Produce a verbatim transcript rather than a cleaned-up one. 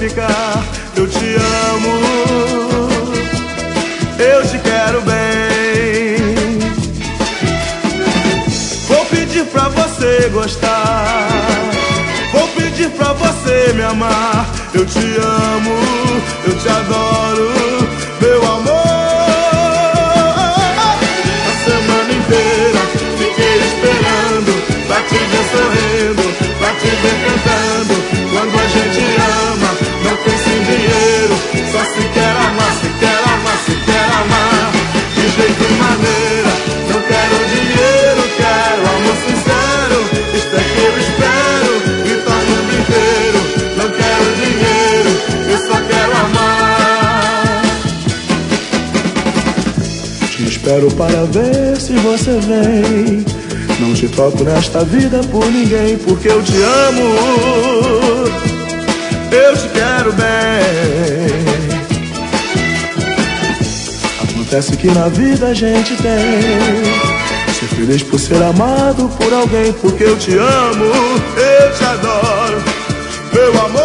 ficar. Eu te amo, eu te quero bem. Vou pedir pra você gostar, vou pedir pra você me amar. Eu te amo, eu te adoro, meu amor. A semana inteira fiquei esperando pra te ver sorrindo, pra te ver cantando. Quando a gente ama, não pensa em dinheiro, só se quer amar, se quer amar, se quer amar. De jeito e maneira, não quero dinheiro, quero amor sincero. Isto é que eu espero, gritar o mundo inteiro. Não quero dinheiro, eu só quero amar. Te espero para ver se você vem. Não te troco nesta vida por ninguém, porque eu te amo, eu te quero bem. Acontece que na vida a gente tem, ser feliz por ser amado por alguém, porque eu te amo, eu te adoro, meu amor.